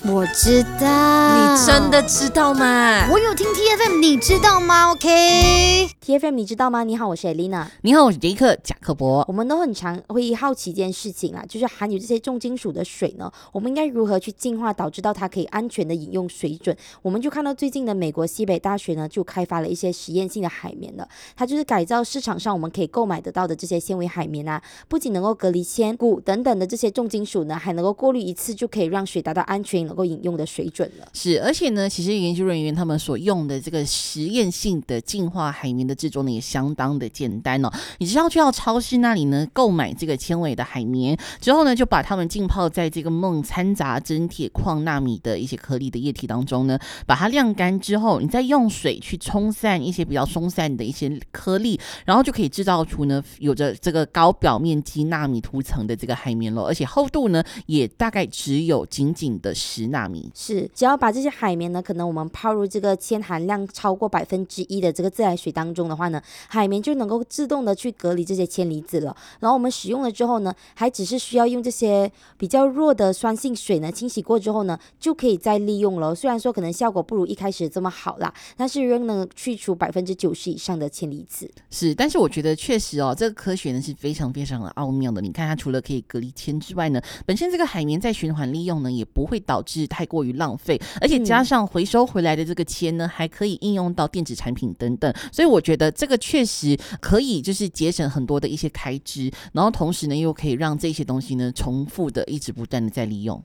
我知道。 你真的知道吗？ 我有听 TFM， 你知道吗 ？OK，TFM 你知道吗？你好，我是 Elena。 你好，我是杰克贾克伯。 我们都很常会好奇一件事情啦，就是含有这些重金属的水呢，我们应该如何去净化，导致到它可以安全的饮用水准？我们就看到最近的美国西北大学呢，就开发了一些实验性的海绵了，它就是改造市场上我们可以购买得到的这些纤维海绵啊，不仅能够隔离铅、钴等等的这些重金属呢，还能够过滤一次就可以让水达到安全能够饮用的水准了。 是，而且呢，其实研究人员他们所用的这个实验性的净化海绵的制作呢，也相当的简单哦。你只要去到超市那里呢，购买这个纤维的海绵之后呢，就把它们浸泡在这个锰掺杂真铁矿纳米的一些颗粒的液体当中呢，把它晾干之后，你再用水去冲散一些比较松散的一些颗粒，然后就可以制造出呢有着这个高表面积纳米涂层的这个海绵了，而且厚度呢也大概只有仅仅的10纳米。 是，只要把这些海绵呢，可能我们泡入这个铅含量超过1%的这个自来水当中的话呢，海绵就能够自动的去隔离这些铅离子了。然后我们使用了之后呢，还只是需要用这些比较弱的酸性水呢清洗过之后呢，就可以再利用了。虽然说可能效果不如一开始这么好啦，但是仍能去除90%以上的铅离子。 是，但是我觉得确实哦，这个科学呢是非常非常的奥妙的。你看它除了可以隔离铅之外呢，本身这个海绵在循环利用呢，也不会导致太过于浪费，而且加上回收回来的这个铅呢，还可以应用到电子产品等等。所以我觉得这个确实可以就是节省很多的一些开支，然后同时呢又可以让这些东西呢重复的一直不断的在利用。